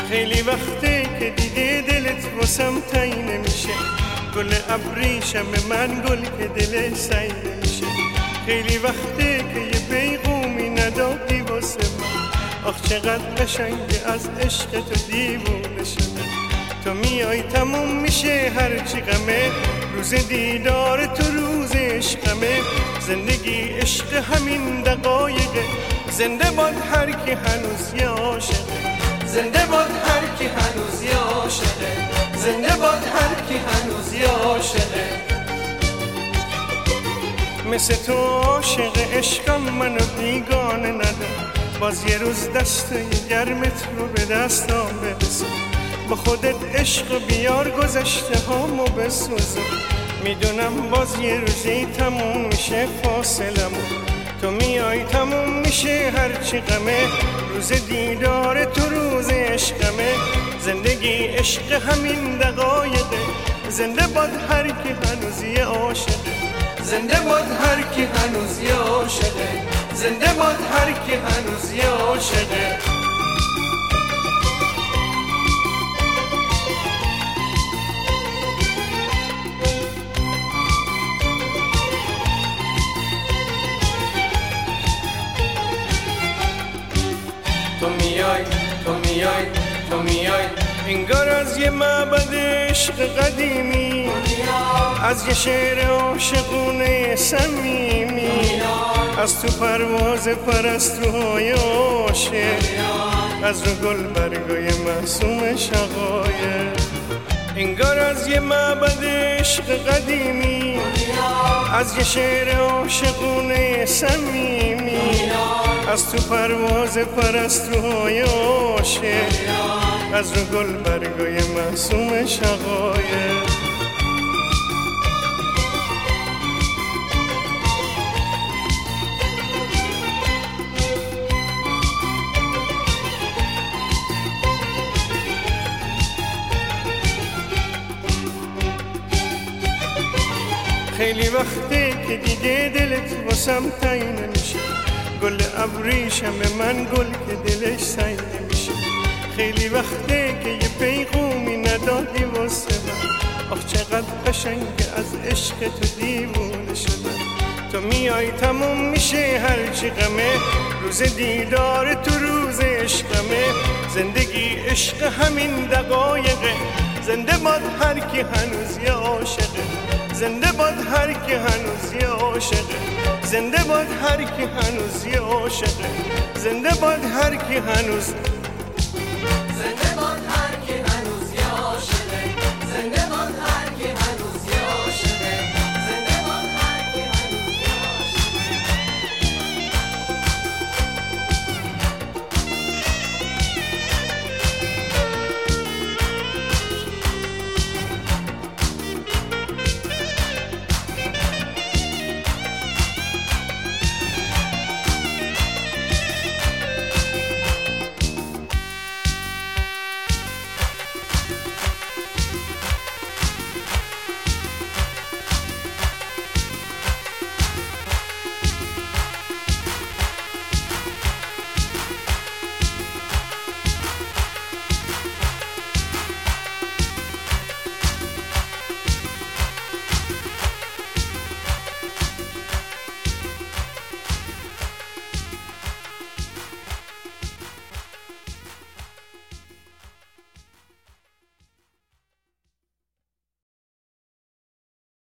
خیلی وقته که دیگه دلت واسم تایی نمیشه، گل ابریشم من گل که دلش سعی نمیشه. خیلی وقته که یه پیغومی ندادی واسه من، آخ چقدر قشنگه از عشق تو دیوونه شدم. تو میای تموم میشه هرچی غمه، روز دیدار تو روز عشقمه. زندگی عشق همین دقایقه، زنده باد هر کی هنوز یه عاشقه، زنده باد هر کی هنوز یه عاشقه، زنده باد هر کی هنوز یه عاشقه. مثل تو عاشق عشقم منو بیگانه ندار، باز یه روز دستای گرمت رو به دستام برسون. با خودت عشق بیار گذشته هامو بسوزون. میدونم باز یه روزی تموم میشه فاصلمون، تو میای تموم میشه هرچی غمه، روز دیدار تو روز عشقمه. زندگی عشق همین دقایقه، زنده باد هر کی هنوز یه عاشقه، زنده باد هر کی هنوز یه عاشقه، زنده باد هر کی هنوز یه عاشقه. تو میای تو میای تو میای، انگار از یه معبد عشق قدیمی، از یه شعر عاشقونه صمیمی، از تو پرواز پرستوهای عاشق، از رو گل برگای معصوم شقایق. انگار از یه معبد عشق قدیمی، از یه شعر عاشقونه صمیمی، از تو پرواز پرستوهای عاشق، از رو گل برگای معصوم شقایق. خیلی وقته که دیگه دلت واسم تایی نمیشه، گل ابریشم من گل که دلش سعی نمیشه. خیلی وقته که یه پیغومی ندادی واسه من، آخ چقدر قشنگه از عشق تو دیوونه شدم. تو میای تموم میشه هرچی غمه، روز دیدار تو روز عشقمه. زندگی عشق همین دقایقه، زنده باد هر کی هنوز یه عاشقه، زنده باد هر کی هنوز یه عاشقه، زنده باد هر کی هنوز یه عاشقه، زنده باد هر کی هنوز، زنده